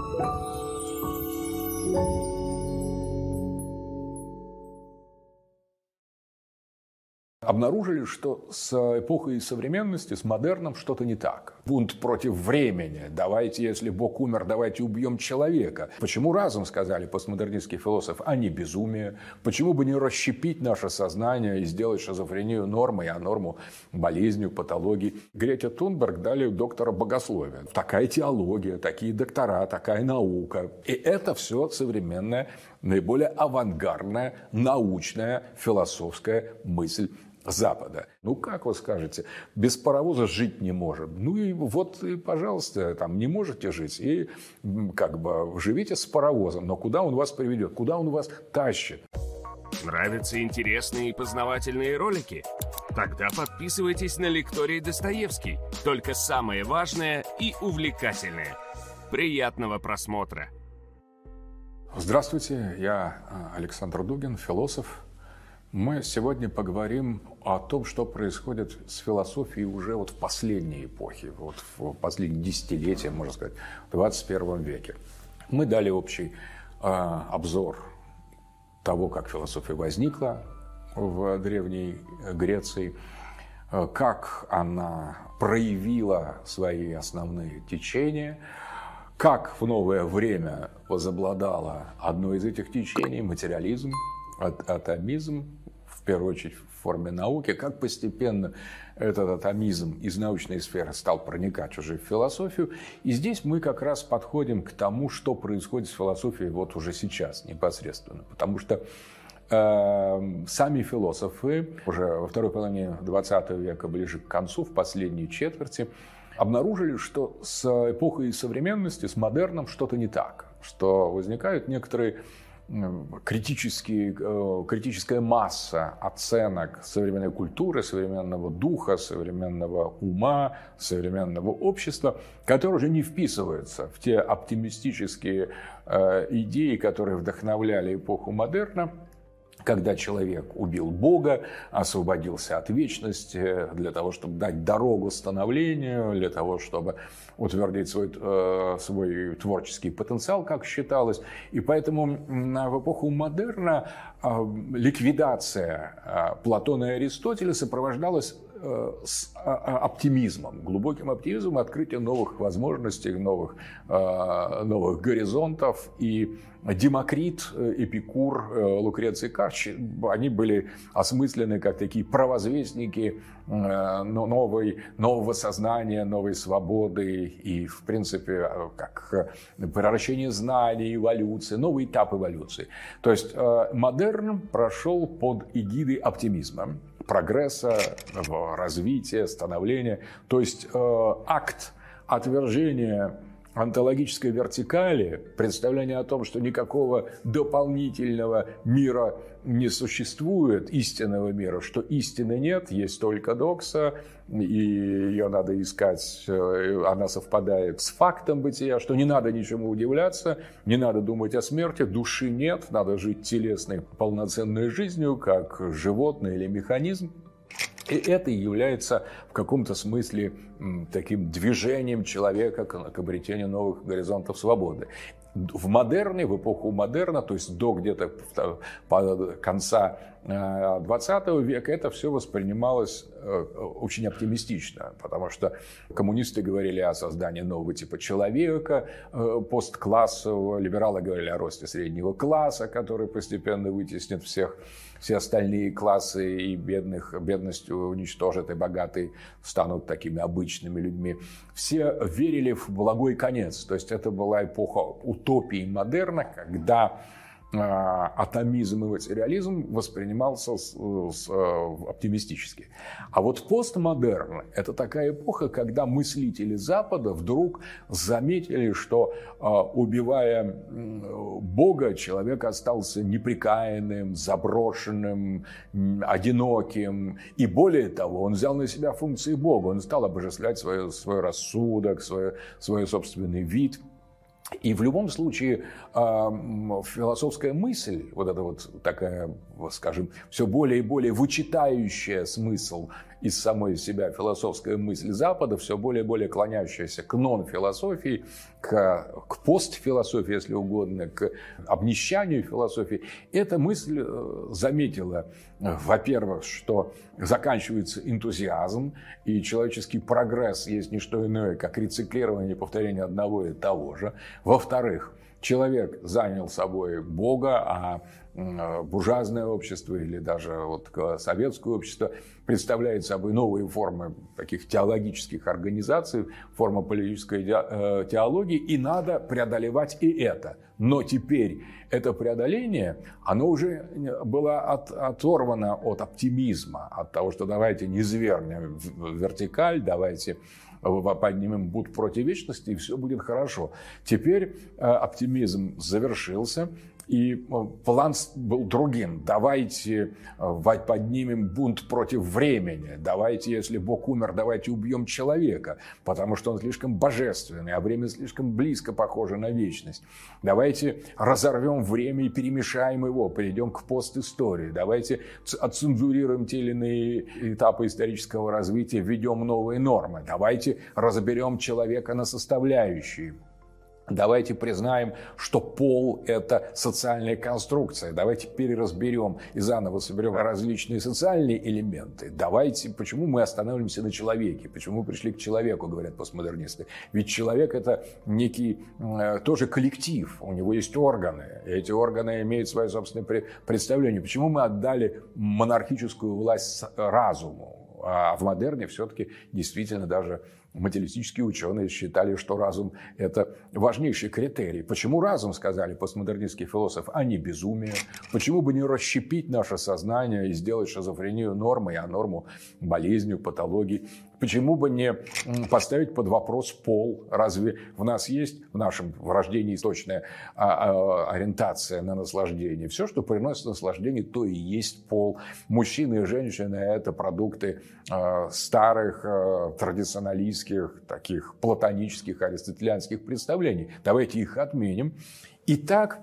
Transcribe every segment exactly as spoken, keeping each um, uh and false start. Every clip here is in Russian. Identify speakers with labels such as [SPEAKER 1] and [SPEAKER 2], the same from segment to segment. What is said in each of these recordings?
[SPEAKER 1] Обнаружили, что с эпохой современности, с модерном что-то не так. Бунт против времени. Давайте, если Бог умер, давайте убьем человека. Почему разум, сказали постмодернистские философы, а не безумие? Почему бы не расщепить наше сознание и сделать шизофрению нормой, а норму болезнью, патологией? Грете Тунберг дали доктора богословия. Такая теология, такие доктора, такая наука. И это все современная, наиболее авангардная, научная, философская мысль Запада. Ну, как вы скажете, без паровоза жить не можем. Ну и вот, и, пожалуйста, там не можете жить, и как бы живите с паровозом. Но куда он вас приведет? Куда он вас тащит?
[SPEAKER 2] Нравятся интересные и познавательные ролики? Тогда подписывайтесь на лекторий Достоевский. Только самое важное и увлекательное. Приятного просмотра!
[SPEAKER 1] Здравствуйте, я Александр Дугин, философ. Мы сегодня поговорим о том, что происходит с философией уже вот в последней эпохе, вот в последние десятилетия, можно сказать, в двадцать первом веке. Мы дали общий э, обзор того, как философия возникла в Древней Греции, э, как она проявила свои основные течения, как в новое время возобладало одно из этих течений – материализм, атомизм, в первую очередь в форме науки, как постепенно этот атомизм из научной сферы стал проникать уже в философию. И здесь мы как раз подходим к тому, что происходит с философией вот уже сейчас непосредственно. Потому что э, сами философы уже во второй половине двадцатого века, ближе к концу, в последней четверти, обнаружили, что с эпохой современности, с модерном что-то не так. Что возникают некоторые критические, критическая масса оценок современной культуры, современного духа, современного ума, современного общества, которые уже не вписываются в те оптимистические идеи, которые вдохновляли эпоху модерна, когда человек убил Бога, освободился от вечности для того, чтобы дать дорогу становлению, для того, чтобы утвердить свой, э, свой творческий потенциал, как считалось. И поэтому в эпоху модерна э, ликвидация э, Платона и Аристотеля сопровождалась э, с э, оптимизмом, глубоким оптимизмом, открытием новых возможностей, новых, э, новых горизонтов. И Демокрит, Эпикур, Лукреций Карч, они были осмыслены как такие провозвестники новой, нового сознания, новой свободы и, в принципе, как превращение знаний, эволюции, новый этап эволюции. То есть модерн прошел под эгидой оптимизма, прогресса, развития, становления. То есть акт отвержения онтологической вертикали, представление о том, что никакого дополнительного мира не существует, истинного мира, что истины нет, есть только докса, и ее надо искать, она совпадает с фактом бытия, что не надо ничему удивляться, не надо думать о смерти, души нет, надо жить телесной полноценной жизнью, как животное или механизм. И это является в каком-то смысле таким движением человека к обретению новых горизонтов свободы. В модерне, в эпоху модерна, то есть до где-то конца двадцатого века, это все воспринималось очень оптимистично, потому что коммунисты говорили о создании нового типа человека, постклассового, либералы говорили о росте среднего класса, который постепенно вытеснит всех, все остальные классы и бедных, бедностью уничтожат, и богатые станут такими обычными людьми. Все верили в благой конец, то есть это была эпоха утопии модерна, когда атомизм и материализм воспринимался с, с, оптимистически. А вот постмодерн – это такая эпоха, когда мыслители Запада вдруг заметили, что, убивая Бога, человек остался неприкаянным, заброшенным, одиноким. И более того, он взял на себя функции Бога, он стал обожествлять свой, свой рассудок, свой, свой собственный вид. И в любом случае философская мысль, вот эта вот такая, скажем, все более и более вычитающая смысл из самой себя философская мысль Запада, все более и более клонящаяся к нон-философии, к, к постфилософии, если угодно, к обнищанию философии, эта мысль заметила, во-первых, что заканчивается энтузиазм, и человеческий прогресс есть не что иное, как рециклирование и повторение одного и того же. Во-вторых, человек занял собой Бога, а буржуазное общество или даже вот советское общество представляет собой новые формы таких теологических организаций, форма политической теологии, и надо преодолевать и это. Но теперь это преодоление, оно уже было от, оторвано от оптимизма, от того, что давайте не звернем в вертикаль, давайте поднимем бунт против вечности, и все будет хорошо. Теперь оптимизм завершился, и план был другим. Давайте поднимем бунт против времени. Давайте, если Бог умер, давайте убьем человека, потому что он слишком божественный, а время слишком близко похоже на вечность. Давайте разорвем время и перемешаем его, перейдем к постистории. Давайте отцензурируем те или иные этапы исторического развития, введем новые нормы. Давайте разберем человека на составляющие. Давайте признаем, что пол – это социальная конструкция. Давайте переразберем и заново соберем различные социальные элементы. Давайте, почему мы останавливаемся на человеке? Почему мы пришли к человеку, говорят постмодернисты? Ведь человек – это некий э, тоже коллектив. У него есть органы. И эти органы имеют свое собственное представление. Почему мы отдали монархическую власть разуму? А в модерне все-таки действительно даже материалистические ученые считали, что разум – это важнейший критерий. Почему разум, сказали постмодернистские философы, а не безумие? Почему бы не расщепить наше сознание и сделать шизофрению нормой, а норму болезнью, патологией? Почему бы не поставить под вопрос пол? Разве в нас есть, в нашем рождении, точная ориентация на наслаждение? Все, что приносит наслаждение, то и есть пол. Мужчины и женщины – это продукты старых традиционалистских, таких платонических, аристотелианских представлений. Давайте их отменим. И так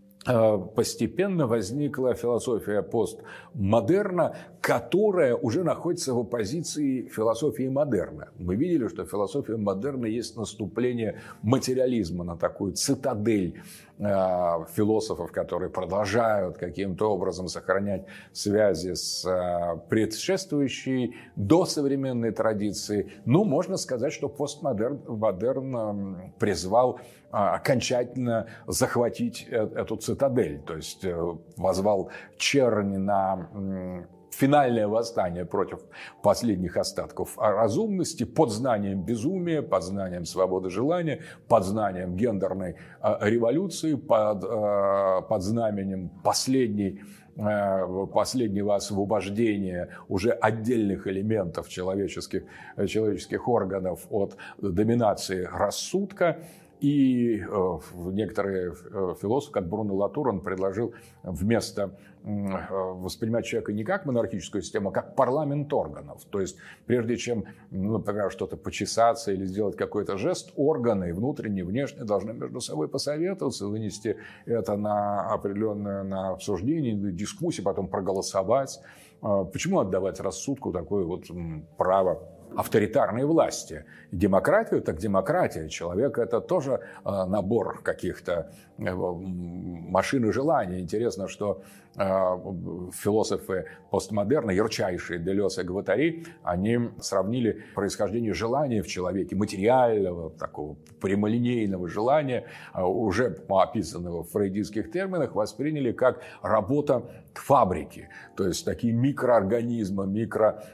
[SPEAKER 1] постепенно возникла философия постмодерна, которая уже находится в оппозиции философии модерна. Мы видели, что философия модерна есть наступление материализма на такую цитадель философов, которые продолжают каким-то образом сохранять связи с предшествующей досовременной традицией. Ну, можно сказать, что постмодерн модерн призвал окончательно захватить эту цитадель, то есть возвал черни на финальное восстание против последних остатков разумности под знанием безумия, под знанием свободы желания, под знанием гендерной революции, под, под знаменем последней, последнего освобождения уже отдельных элементов человеческих, человеческих органов от доминации рассудка. И некоторые философы, как Бруно Латур, он предложил вместо воспринимать человека не как монархическую систему, а как парламент органов. То есть, прежде чем, например, что-то почесаться или сделать какой-то жест, органы, внутренние, внешние, должны между собой посоветоваться, вынести это на определенное на обсуждение, на дискуссию, потом проголосовать. Почему отдавать рассудку такое вот право авторитарной власти? Демократию, так демократия. Человек – это тоже набор каких-то машин и желаний. Интересно, что философы постмодерна, ярчайшие Делез и Гваттари, они сравнили происхождение желания в человеке, материального, такого прямолинейного желания, уже описанного в фрейдистских терминах, восприняли как работа фабрики. То есть такие микроорганизмы, микро,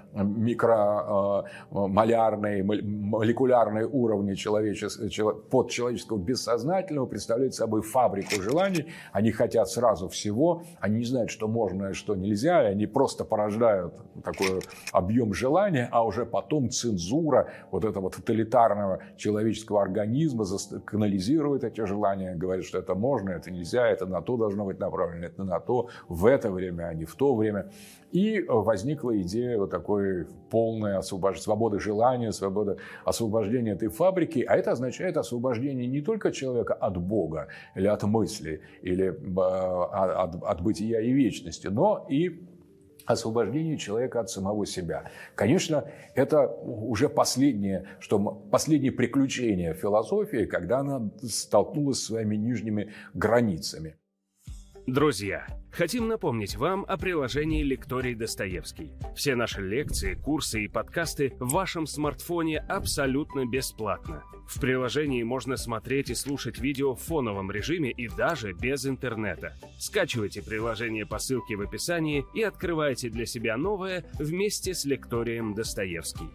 [SPEAKER 1] микромолярные, молекулярные уровни подчеловеческого бессознательного представляют собой фабрику желаний. Они хотят сразу всего, они не знают, что можно и что нельзя, и они просто порождают такой объем желания, а уже потом цензура вот этого тоталитарного человеческого организма канализирует эти желания, говорит, что это можно, это нельзя, это на то должно быть направлено, это на то, в это время, а не в то время. И возникла идея вот такой полной освобож... свободы желания, свободы освобождения этой фабрики. А это означает освобождение не только человека от Бога, или от мысли, или от, от бытия и вечности, но и освобождение человека от самого себя. Конечно, это уже последнее, что, последнее приключение философии, когда она столкнулась с своими нижними границами.
[SPEAKER 2] Друзья, хотим напомнить вам о приложении «Лекторий Достоевский». Все наши лекции, курсы и подкасты в вашем смартфоне абсолютно бесплатно. В приложении можно смотреть и слушать видео в фоновом режиме и даже без интернета. Скачивайте приложение по ссылке в описании и открывайте для себя новое вместе с лекторием Достоевский.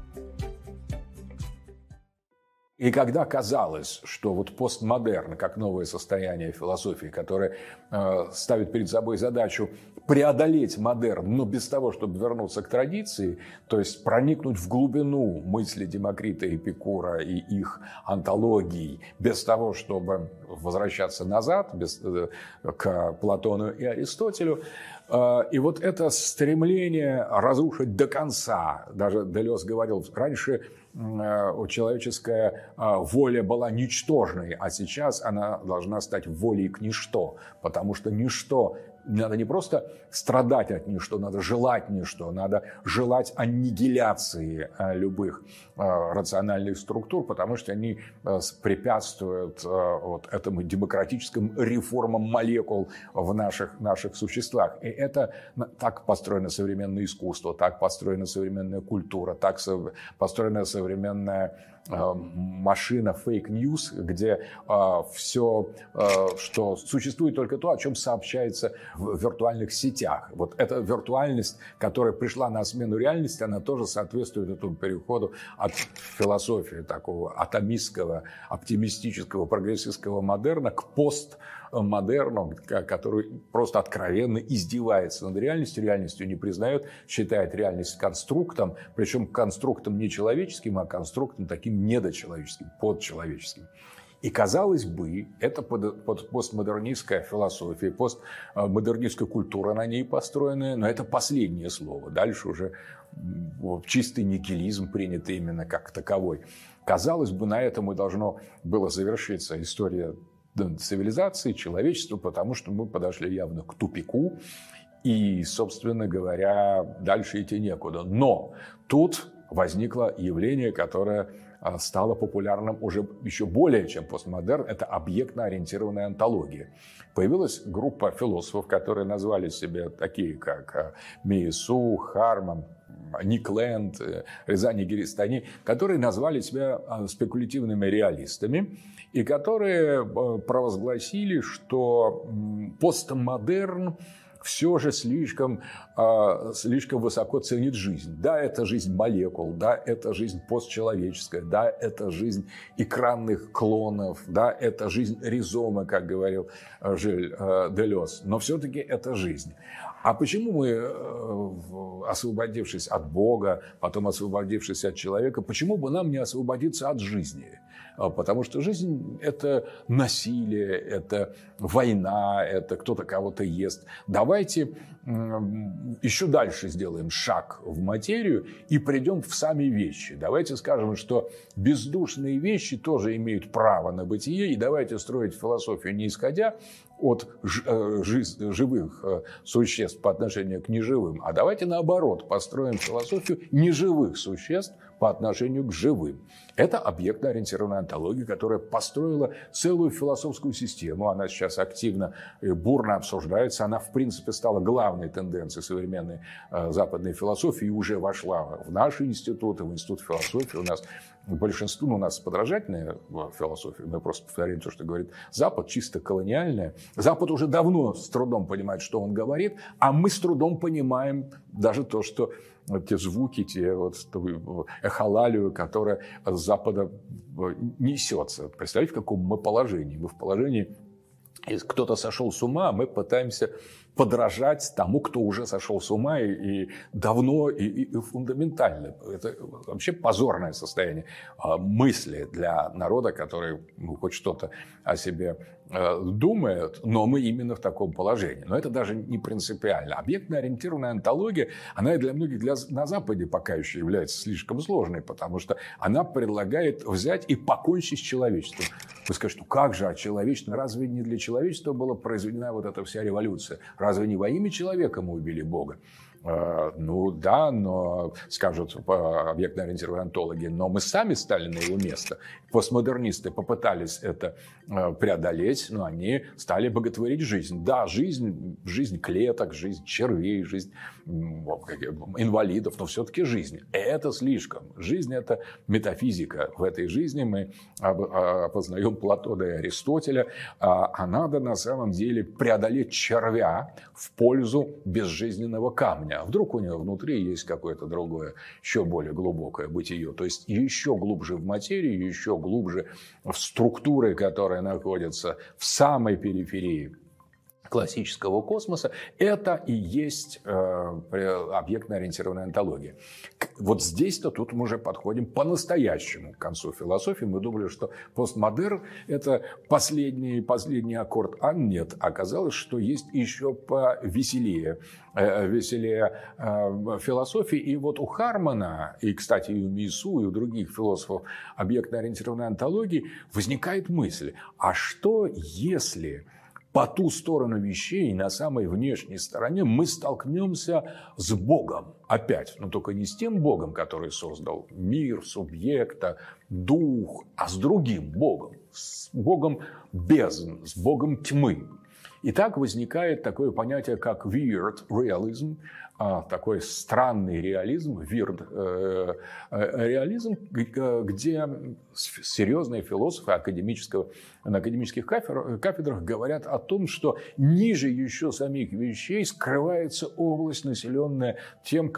[SPEAKER 1] И когда казалось, что вот постмодерн, как новое состояние философии, которое э, ставит перед собой задачу преодолеть модерн, но без того, чтобы вернуться к традиции, то есть проникнуть в глубину мысли Демокрита и Эпикура и их антологий, без того, чтобы возвращаться назад, без, э, к Платону и Аристотелю. Э, и вот это стремление разрушить до конца, даже Делез говорил, раньше человеческая воля была ничтожной, а сейчас она должна стать волей к ничто, потому что ничто, надо не просто страдать от ничто, надо желать ничто, надо желать аннигиляции любых рациональных структур, потому что они препятствуют вот этому демократическим реформам молекул в наших, наших существах. И это так построено современное искусство, так построена современная культура, так построена современная машина фейк-ньюс, где все, что существует только то, о чем сообщается в виртуальных сетях. Вот эта виртуальность, которая пришла на смену реальности, она тоже соответствует этому переходу от философии такого атомистского, оптимистического, прогрессистского модерна к постмодерну, который просто откровенно издевается над реальностью, реальностью не признает, считает реальность конструктом, причем конструктом не человеческим, а конструктом таким недочеловеческим, подчеловеческим. И, казалось бы, это постмодернистская философия, постмодернистская культура на ней построенная, но это последнее слово. Дальше уже чистый нигилизм принят именно как таковой. Казалось бы, на этом и должно было завершиться история цивилизации, человечества, потому что мы подошли явно к тупику. И, собственно говоря, дальше идти некуда. Но тут возникло явление, которое стало популярным уже еще более чем постмодерн. Это объектно-ориентированная онтология. Появилась группа философов, которые назвали себя такие, как Миесу, Харман, Ник Лэнд, Резани Гиристани, которые назвали себя спекулятивными реалистами и которые провозгласили, что постмодерн все же слишком, слишком высоко ценит жизнь. Да, это жизнь молекул, да, это жизнь постчеловеческая, да, это жизнь экранных клонов, да, это жизнь ризомы, как говорил Жиль Делез, но все-таки это жизнь. А почему мы, освободившись от Бога, потом освободившись от человека, почему бы нам не освободиться от жизни? Потому что жизнь – это насилие, это война, это кто-то кого-то ест. Давайте еще дальше сделаем шаг в материю и придем в сами вещи. Давайте скажем, что бездушные вещи тоже имеют право на бытие, и давайте строить философию не исходя от живых существ по отношению к неживым, а давайте наоборот построим философию неживых существ по отношению к живым. Это объектно-ориентированная онтология, которая построила целую философскую систему. Она сейчас активно и бурно обсуждается. Она, в принципе, стала главной тенденцией современной западной философии и уже вошла в наши институты, в институт философии. У нас большинство, ну, у нас подражательная философия. Мы просто повторяем то, что говорит Запад, чисто колониальная. Запад уже давно с трудом понимает, что он говорит, а мы с трудом понимаем даже то, что те звуки, те вот эхолалию, которая с Запада несется. Представляете, в каком мы положении? Мы в положении, если кто-то сошел с ума, мы пытаемся подражать тому, кто уже сошел с ума и, и давно, и, и фундаментально. Это вообще позорное состояние мысли для народа, который ну, хоть что-то о себе э, думает, но мы именно в таком положении. Но это даже не принципиально. Объектно-ориентированная онтология, она и для многих для, на Западе пока еще является слишком сложной, потому что она предлагает взять и покончить с человечеством. Вы скажете, ну как же, а человечество? Разве не для человечества была произведена вот эта вся революция? Разве не во имя человека мы убили Бога? Ну да, но, скажут объектно-ориентированные онтологи, но мы сами стали на его место. Постмодернисты попытались это преодолеть, но они стали боготворить жизнь. Да, жизнь, жизнь клеток, жизнь червей, жизнь инвалидов, но все-таки жизнь. Это слишком. Жизнь – это метафизика. В этой жизни мы опознаем Платона и Аристотеля, а надо на самом деле преодолеть червя в пользу безжизненного камня. А вдруг у него внутри есть какое-то другое, еще более глубокое бытие. То есть еще глубже в материи, еще глубже в структуры, которые находятся в самой периферии классического космоса, это и есть э, объектно-ориентированная онтология. Вот здесь-то тут мы уже подходим по-настоящему к концу философии. Мы думали, что постмодерн – это последний, последний аккорд, а нет. Оказалось, что есть еще повеселее э, веселее э, философии. И вот у Хармана, и, кстати, и у Мису, и у других философов объектно-ориентированной онтологии возникает мысль, а что если по ту сторону вещей, на самой внешней стороне, мы столкнемся с Богом. Опять, но только не с тем Богом, который создал мир, субъекта, дух, а с другим Богом. С Богом бездн, с Богом тьмы. И так возникает такое понятие, как weird realism, такой странный реализм, weird э, э, реализм, где серьезные философы академического, на академических кафедрах говорят о том, что ниже еще самих вещей скрывается область, населенная тем,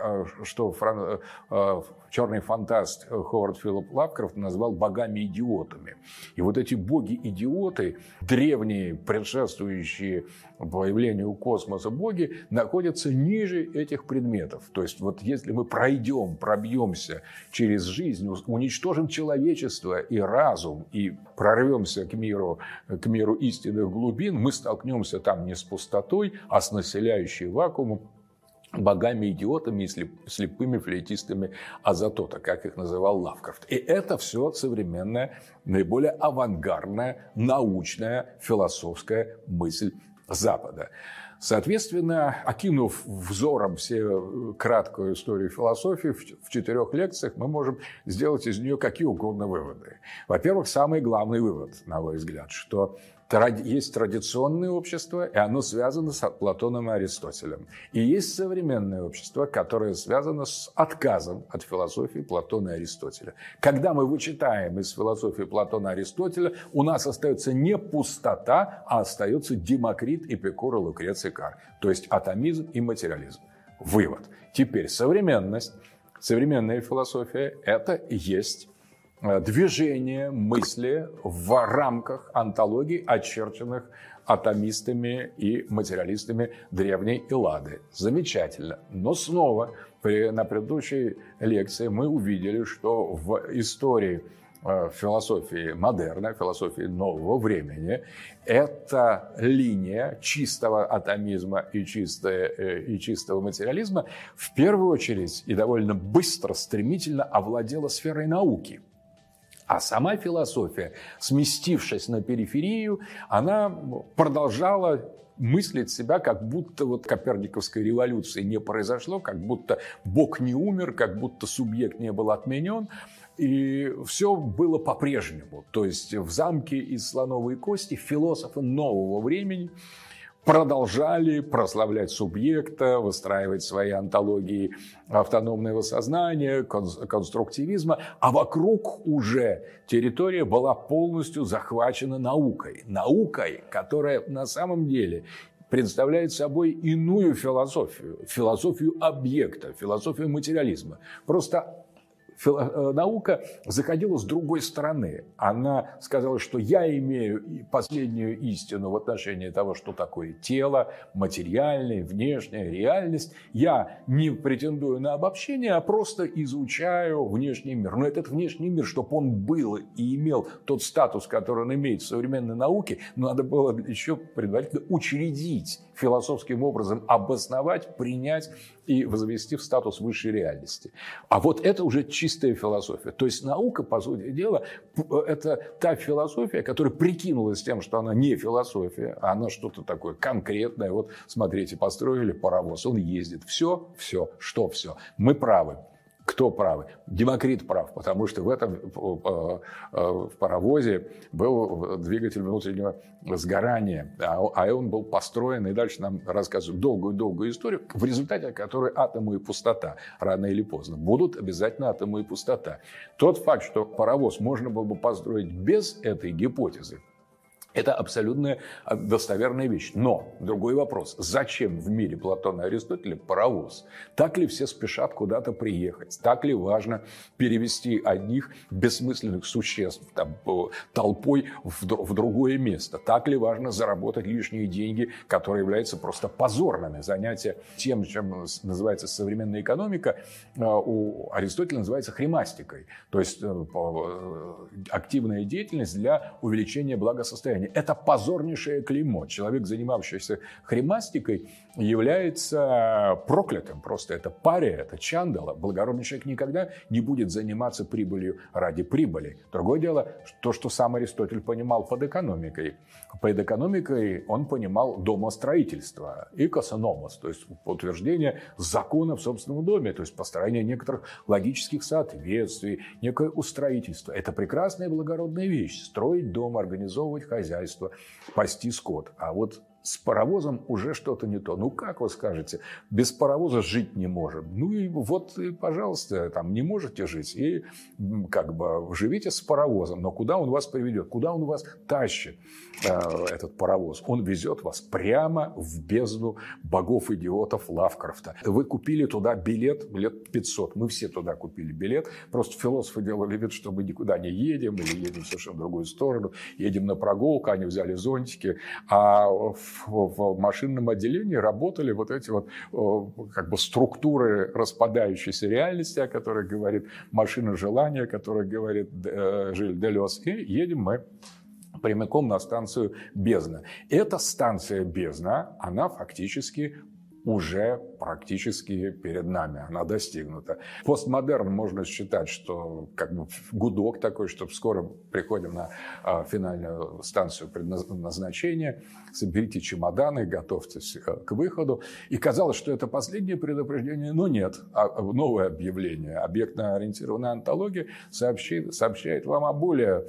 [SPEAKER 1] что фран... черный фантаст Ховард Филип Лавкрафт назвал богами-идиотами. И вот эти боги-идиоты, древние, предшествующие появлению космоса боги, находятся ниже этих предметов. То есть вот если мы пройдем, пробьемся через жизнь, уничтожим человечество и разум, и прорвемся к миру, к миру истинных глубин, мы столкнемся там не с пустотой, а с населяющей вакуумом богами-идиотами и слепыми флейтистами Азатота, как их называл Лавкрафт. И это все современная, наиболее авангардная, научная, философская мысль Запада. Соответственно, окинув взором все краткую историю философии в четырех лекциях, мы можем сделать из нее какие угодно выводы. Во-первых, самый главный вывод, на мой взгляд, что есть традиционное общество, и оно связано с Платоном и Аристотелем. И есть современное общество, которое связано с отказом от философии Платона и Аристотеля. Когда мы вычитаем из философии Платона и Аристотеля, у нас остается не пустота, а остается Демокрит, Эпикур и Лукреций Кар. То есть атомизм и материализм. Вывод. Теперь современность, современная философия – это и есть движение мысли в рамках онтологий, очерченных атомистами и материалистами древней Эллады. Замечательно. Но снова при, на предыдущей лекции мы увидели, что в истории э, философии модерна, философии нового времени, эта линия чистого атомизма и, чистое, э, и чистого материализма в первую очередь и довольно быстро, стремительно овладела сферой науки. А сама философия, сместившись на периферию, она продолжала мыслить себя, как будто вот коперниковской революции не произошло, как будто Бог не умер, как будто субъект не был отменен. И все было по-прежнему. То есть в замке из слоновой кости философы нового времени продолжали прославлять субъекта, выстраивать свои онтологии автономного сознания, конструктивизма, а вокруг уже территория была полностью захвачена наукой. Наукой, которая на самом деле представляет собой иную философию, философию объекта, философию материализма. Просто наука заходила с другой стороны. Она сказала, что я имею последнюю истину в отношении того, что такое тело, материальное, внешняя реальность. Я не претендую на обобщение, а просто изучаю внешний мир. Но этот внешний мир, чтобы он был и имел тот статус, который он имеет в современной науке, надо было еще предварительно учредить, философским образом обосновать, принять и возвести в статус высшей реальности. А вот это уже чистая философия. То есть наука, по сути дела, это та философия, которая прикинулась тем, что она не философия, а она что-то такое конкретное. Вот смотрите, построили паровоз, он ездит. Все, все, что все? Мы правы. Кто правый? Демокрит прав, потому что в этом в паровозе был двигатель внутреннего сгорания, а он был построен, и дальше нам рассказывают долгую-долгую историю, в результате которой атомы и пустота рано или поздно будут обязательно атомы и пустота. Тот факт, что паровоз можно было бы построить без этой гипотезы, это абсолютно достоверная вещь. Но другой вопрос. Зачем в мире Платона и Аристотеля паровоз? Так ли все спешат куда-то приехать? Так ли важно перевести одних бессмысленных существ там, толпой в, в другое место? Так ли важно заработать лишние деньги, которые являются просто позорными? Занятие тем, чем называется современная экономика, у Аристотеля называется хремастикой. То есть активная деятельность для увеличения благосостояния. Это позорнейшее клеймо. Человек, занимающийся хремастикой, является проклятым. Просто это пария, это чандала. Благородный человек никогда не будет заниматься прибылью ради прибыли. Другое дело, то, что сам Аристотель понимал под экономикой. Под экономикой он понимал домостроительство. Икосономос, то есть утверждение закона в собственном доме, то есть построение некоторых логических соответствий, некое устроительство. Это прекрасная благородная вещь. Строить дом, организовывать хозяйство, пасти скот. А вот с паровозом уже что-то не то. Ну, как вы скажете, без паровоза жить не можем. Ну, и вот, и, пожалуйста, там не можете жить. И как бы живите с паровозом. Но куда он вас приведет? Куда он вас тащит, э, этот паровоз? Он везет вас прямо в бездну богов-идиотов Лавкрафта. Вы купили туда билет лет пятьсот. Мы все туда купили билет. Просто философы делали вид, что мы никуда не едем. Или едем в совершенно другую сторону. Едем на прогулку. Они взяли зонтики. А в машинном отделении работали вот эти вот как бы структуры распадающейся реальности, о которой говорит машина желания, о которой говорит Жиль Делез. И едем мы прямиком на станцию Бездна. Эта станция Бездна, она фактически уже практически перед нами, она достигнута. Постмодерн можно считать, что как бы гудок такой, что скоро приходим на а, финальную станцию предназначения, соберите чемоданы, готовьтесь к выходу. И казалось, что это последнее предупреждение, но нет. А, новое объявление. Объектно-ориентированная онтология сообщит, сообщает вам о более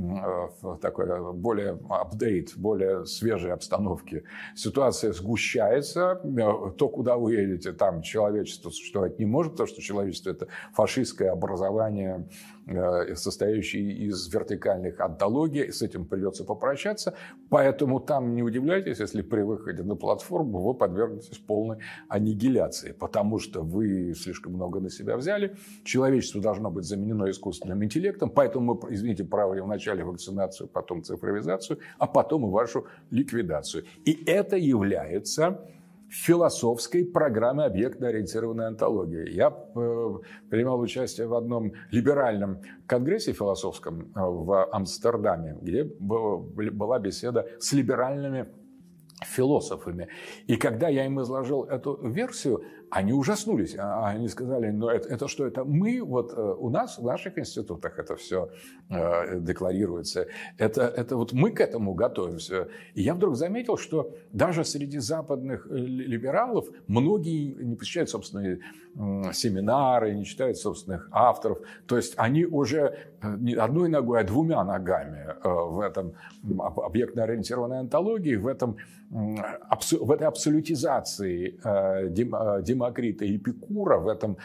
[SPEAKER 1] э, такой, более апдейт, более свежей обстановке. Ситуация сгущается. То, куда вы едете, там человечество существовать не может, потому что человечество – это фашистское образование, состоящее из вертикальных онтологий, с этим придется попрощаться. Поэтому там не удивляйтесь, если при выходе на платформу вы подвергнетесь полной аннигиляции, потому что вы слишком много на себя взяли. Человечество должно быть заменено искусственным интеллектом, поэтому мы, извините, проводим вначале вакцинацию, потом цифровизацию, а потом и вашу ликвидацию. И это является философской программы объектно-ориентированной онтологии. Я э, принимал участие в одном либеральном конгрессе философском в Амстердаме, где было, была беседа с либеральными философами. И когда я им изложил эту версию, они ужаснулись. Они сказали, ну это, это что, это мы, вот у нас, в наших институтах это все э, декларируется. Это, это вот мы к этому готовимся. И я вдруг заметил, что даже среди западных либералов многие не посещают собственные э, семинары, не читают собственных авторов. То есть они уже не одной ногой, а двумя ногами э, в этом объектно-ориентированной онтологии, в, этом, э, абсу, в этой абсолютизации э, дем, э, Демокрита и Эпикура, в этом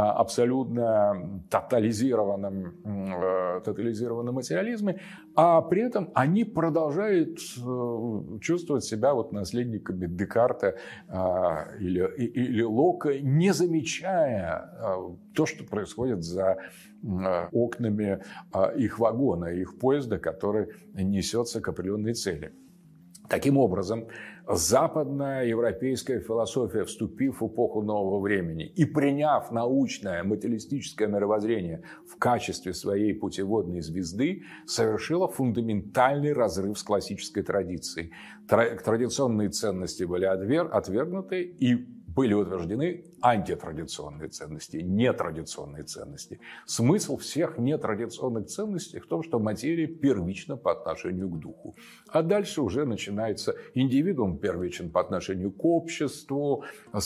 [SPEAKER 1] абсолютно тотализированном, тотализированном материализме, а при этом они продолжают чувствовать себя вот наследниками Декарта или, или Лока, не замечая то, что происходит за окнами их вагона, их поезда, который несется к определенной цели. Таким образом, западная европейская философия, вступив в эпоху нового времени и приняв научное материалистическое мировоззрение в качестве своей путеводной звезды, совершила фундаментальный разрыв с классической традицией. Традиционные ценности были отвергнуты, и были утверждены антитрадиционные ценности, нетрадиционные ценности. Смысл всех нетрадиционных ценностей в том, что материя первична по отношению к духу. А дальше уже начинается индивидуум первичен по отношению к обществу,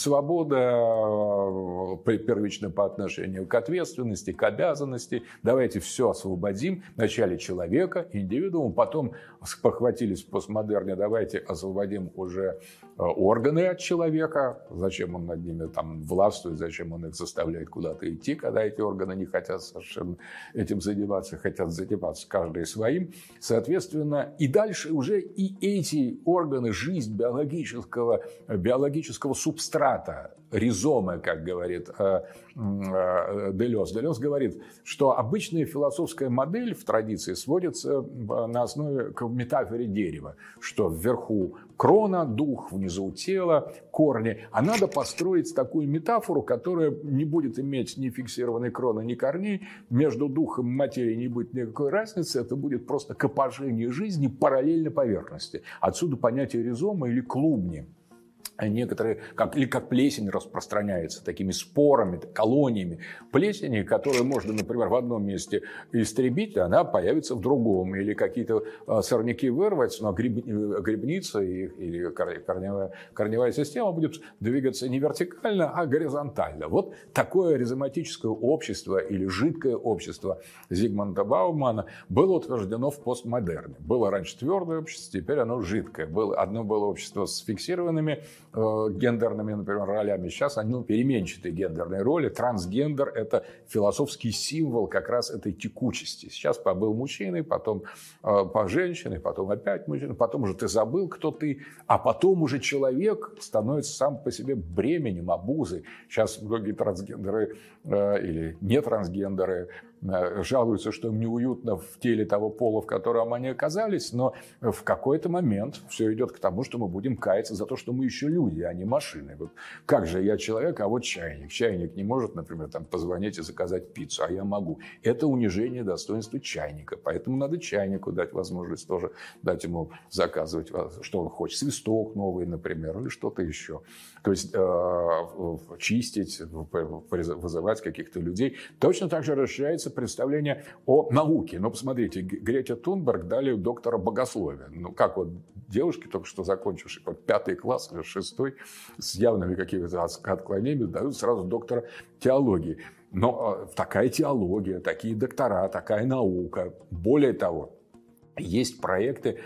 [SPEAKER 1] свобода первична по отношению к ответственности, к обязанности. Давайте все освободим. Вначале человека, индивидуум, потом похватились в постмодерне, давайте освободим уже органы от человека. Зачем он над ними там властвует, зачем он их заставляет куда-то идти, когда эти органы не хотят совершенно этим заниматься, хотят заниматься каждый своим. Соответственно, и дальше уже и эти органы, жизнь биологического, биологического субстрата, ризомы, как говорит Делез. Делез говорит, что обычная философская модель в традиции сводится на основе к метафоре дерева, что вверху крона, дух, внизу тело, корни. А надо построить такую метафору, которая не будет иметь ни фиксированной кроны, ни корней. Между духом и материей не будет никакой разницы. Это будет просто копошение жизни параллельно поверхности. Отсюда понятие ризома или клубни. Некоторые, как, или как плесень распространяется такими спорами, колониями плесени, которые можно, например, в одном месте истребить, а она появится в другом. Или какие-то сорняки вырвать, но гриб, грибница или корневая, корневая система будет двигаться не вертикально, а горизонтально. Вот такое ризоматическое общество или жидкое общество Зигмунда Баумана было утверждено в постмодерне. Было раньше твердое общество, теперь оно жидкое. Было, одно было общество с фиксированными гендерными, например, ролями. Сейчас они ну, переменчатые гендерные роли. Трансгендер – это философский символ как раз этой текучести. Сейчас побыл мужчиной, потом э, по женщине, потом опять мужчина, потом уже ты забыл, кто ты, а потом уже человек становится сам по себе бременем, обузой. Сейчас многие трансгендеры э, или не трансгендеры жалуются, что им неуютно в теле того пола, в котором они оказались, но в какой-то момент все идет к тому, что мы будем каяться за то, что мы еще люди, а не машины. Вот как же я человек, а вот чайник. Чайник не может, например, там, позвонить и заказать пиццу, а я могу. Это унижение достоинства чайника, поэтому надо чайнику дать возможность тоже дать ему заказывать, что он хочет. Свисток новый, например, или что-то еще. То есть э, чистить, вызывать каких-то людей. Точно так же расширяется представление о науке. Но посмотрите, Грете Тунберг дали доктора богословия. Ну, как вот девушки, только что закончившие вот, пятый класс или шестой, с явными какими-то отклонениями, дают сразу доктора теологии. Но э, такая теология, такие доктора, такая наука. Более того, есть проекты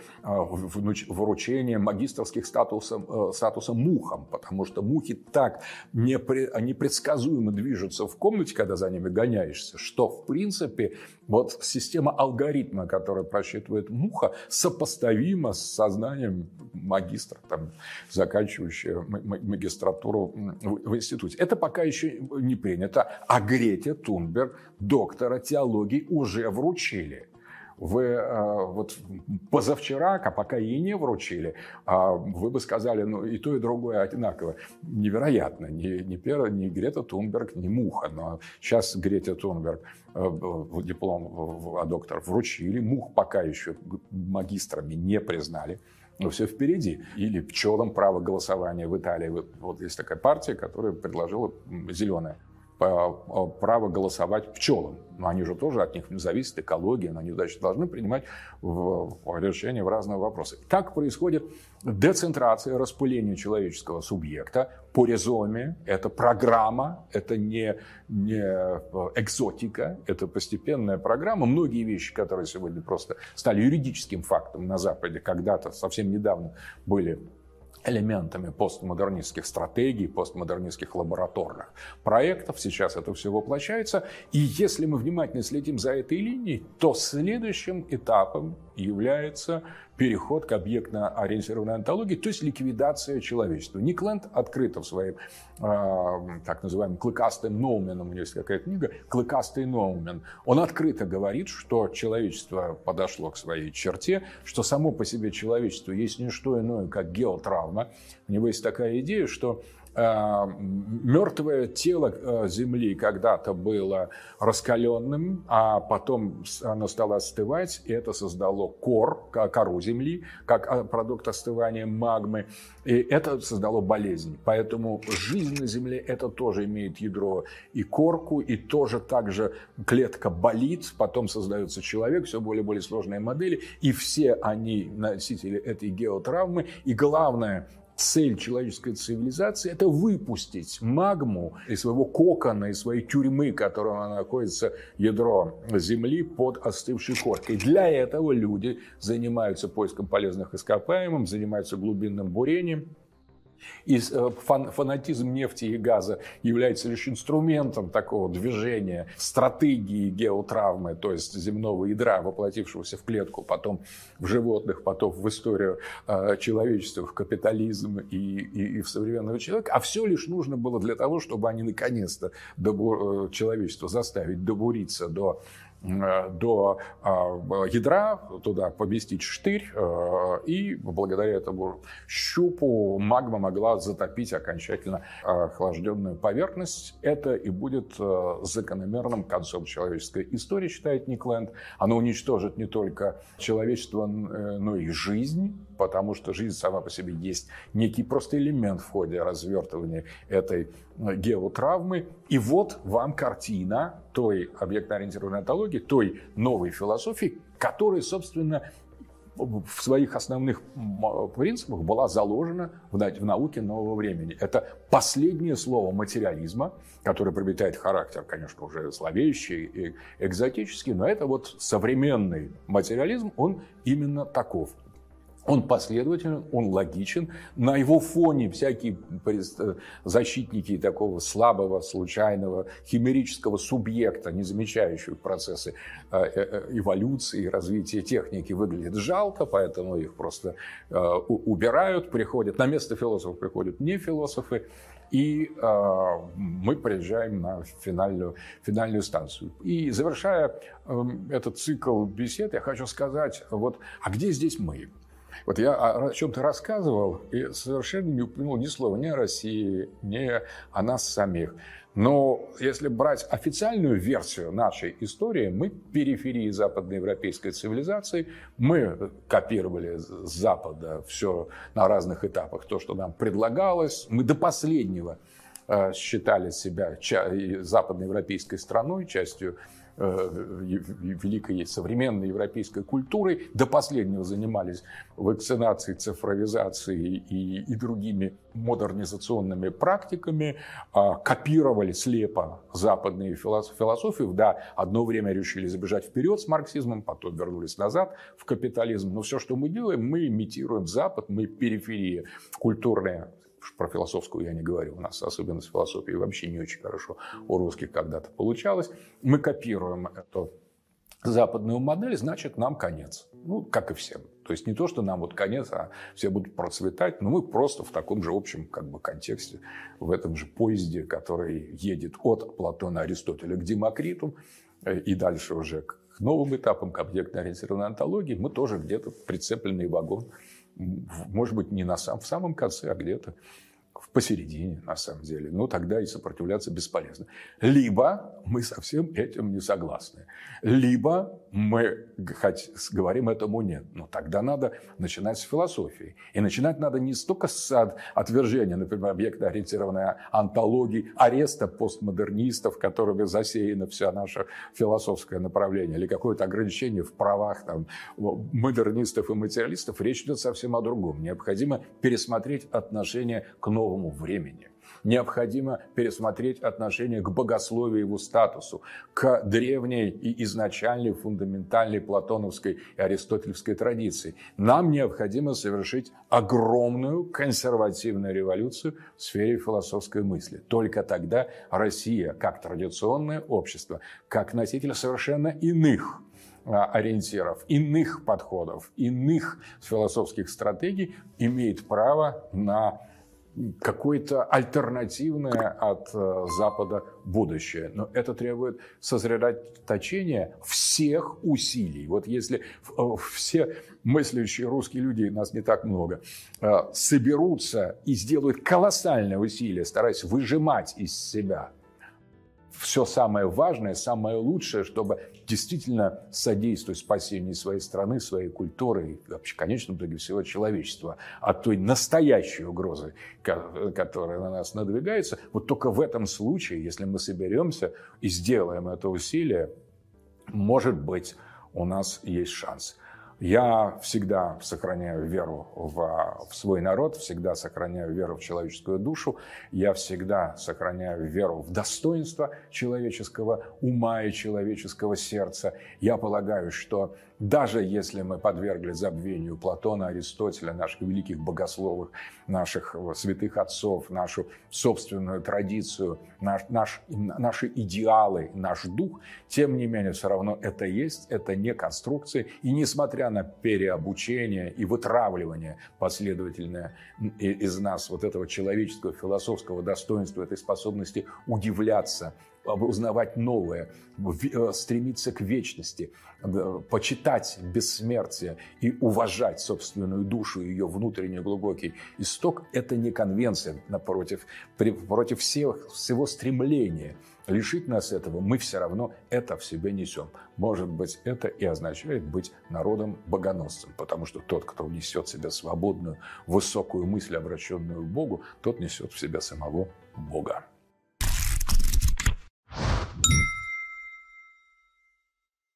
[SPEAKER 1] вручения магистерских статусов, статуса мухам, потому что мухи так непредсказуемо движутся в комнате, когда за ними гоняешься, что, в принципе, вот система алгоритма, которая просчитывает муха, сопоставима с сознанием магистра, там, заканчивающего магистратуру в институте. Это пока еще не принято. А Грете Тунберг, доктора теологии, уже вручили. Вы вот позавчера, а пока ей не вручили, вы бы сказали, ну и то, и другое одинаково. Невероятно. Ни, ни, Пера, ни Грета Тунберг, ни муха. Но сейчас Грете Тунберг диплом а доктор вручили. Мух пока еще магистрами не признали. Но все впереди. Или пчелам право голосования в Италии. Вот есть такая партия, которая предложила зеленая. Право голосовать пчелам. Но они же тоже от них не зависит, экология, но они значит, должны принимать в, в решения в разные вопросы. Так происходит децентрация, распыление человеческого субъекта по ризоме. Это программа, это не, не экзотика, это постепенная программа. Многие вещи, которые сегодня просто стали юридическим фактом на Западе, когда-то совсем недавно были элементами постмодернистских стратегий, постмодернистских лабораторных проектов. Сейчас это все воплощается. И если мы внимательно следим за этой линией, то следующим этапом является переход к объектно-ориентированной онтологии, то есть ликвидация человечества. Ник Лэнд открыто в своем э, так называемом клыкастым ноуменом, у него есть какая-то книга «Клыкастый ноумен», он открыто говорит, что человечество подошло к своей черте, что само по себе человечество есть не что иное, как геотравма. У него есть такая идея, что Мертвое тело Земли когда-то было раскаленным, а потом оно стало остывать, и это создало кор, кору Земли, как продукт остывания магмы, и это создало болезнь. Поэтому жизнь на Земле – это тоже имеет ядро и корку, и тоже также клетка болит, потом создается человек, все более и более сложные модели, и все они носители этой геотравмы, и главное – цель человеческой цивилизации – это выпустить магму из своего кокона, из своей тюрьмы, в которой находится ядро Земли под остывшей коркой. Для этого люди занимаются поиском полезных ископаемых, занимаются глубинным бурением. И фанатизм нефти и газа является лишь инструментом такого движения, стратегии геотравмы, то есть земного ядра, воплотившегося в клетку, потом в животных, потом в историю э, человечества, в капитализм и, и, и в современного человека. А все лишь нужно было для того, чтобы они наконец-то добу- человечество заставить добуриться до до ядра, туда поместить штырь, и благодаря этому щупу магма могла затопить окончательно охлажденную поверхность. Это и будет закономерным концом человеческой истории, считает Ник Лэнд. Оно уничтожит не только человечество, но и жизнь, потому что жизнь сама по себе есть некий просто элемент в ходе развертывания этой геотравмы. И вот вам картина той объектно-ориентированной онтологии, той новой философии, которая, собственно, в своих основных принципах была заложена в науке нового времени. Это последнее слово материализма, которое приобретает характер, конечно, уже зловещий и экзотический, но это вот современный материализм, он именно таков. Он последователен, он логичен. На его фоне всякие защитники такого слабого, случайного, химерического субъекта, не замечающего процессы эволюции, развития техники, выглядят жалко, поэтому их просто убирают, приходят. На место философов приходят не философы. И э, мы приезжаем на финальную, финальную станцию. И завершая э, этот цикл бесед, я хочу сказать, вот, а где здесь мы? Вот я о чем-то рассказывал и совершенно не упомянул ни слова ни о России, ни о нас самих. Но если брать официальную версию нашей истории, мы периферии западноевропейской цивилизации, мы копировали с Запада все на разных этапах, то, что нам предлагалось. Мы до последнего считали себя западноевропейской страной, частью великой современной европейской культурой, до последнего занимались вакцинацией, цифровизацией и, и другими модернизационными практиками, копировали слепо западные философии, да, одно время решили забежать вперед с марксизмом, потом вернулись назад в капитализм, но все, что мы делаем, мы имитируем Запад, мы периферия культурная. Про философскую я не говорю. У нас особенность философии вообще не очень хорошо у русских когда-то получалось. Мы копируем эту западную модель, значит, нам конец. Ну, как и всем. То есть не то, что нам вот конец, а все будут процветать, но мы просто в таком же общем как бы контексте, в этом же поезде, который едет от Платона, Аристотеля к Демокриту и дальше уже к новым этапам, к объектно-ориентированной онтологии, мы тоже где-то прицепленный вагон. Может быть, не на сам, в самом конце, а где-то посередине, на самом деле. Но тогда и сопротивляться бесполезно. Либо мы со всем этим не согласны. Либо мы хоть говорим этому нет. Но тогда надо начинать с философии. И начинать надо не столько с отвержения, например, объектно-ориентированной онтологии, ареста постмодернистов, которыми засеяно все наше философское направление, или какое-то ограничение в правах там, модернистов и материалистов. Речь идет совсем о другом. Необходимо пересмотреть отношение к новому времени. Необходимо пересмотреть отношение к богословию и его статусу, к древней и изначальной фундаментальной платоновской и аристотелевской традиции. Нам необходимо совершить огромную консервативную революцию в сфере философской мысли. Только тогда Россия, как традиционное общество, как носитель совершенно иных ориентиров, иных подходов, иных философских стратегий, имеет право на какое-то альтернативное от Запада будущее. Но это требует сосредоточения всех усилий. Вот если все мыслящие русские люди, нас не так много, соберутся и сделают колоссальные усилия, стараясь выжимать из себя все самое важное, самое лучшее, чтобы действительно содействовать спасению своей страны, своей культуры и вообще, в конечном итоге, всего человечества от той настоящей угрозы, которая на нас надвигается. Вот только в этом случае, если мы соберемся и сделаем это усилие, может быть, у нас есть шанс. Я всегда сохраняю веру в, в свой народ, всегда сохраняю веру в человеческую душу, я всегда сохраняю веру в достоинство человеческого ума и человеческого сердца. Я полагаю, что даже если мы подвергли забвению Платона, Аристотеля, наших великих богословов, наших святых отцов, нашу собственную традицию, наш, наш, наши идеалы, наш дух, тем не менее все равно это есть, это не конструкции. И несмотря на переобучение и вытравливание последовательное из нас вот этого человеческого философского достоинства, этой способности удивляться, узнавать новое, стремиться к вечности, почитать бессмертие и уважать собственную душу и ее внутренний глубокий исток, это не конвенция, напротив, против всех, всего стремления лишить нас этого, мы все равно это в себе несем. Может быть, это и означает быть народом-богоносцем, потому что тот, кто несет в себе свободную, высокую мысль, обращенную к Богу, тот несет в себе самого Бога.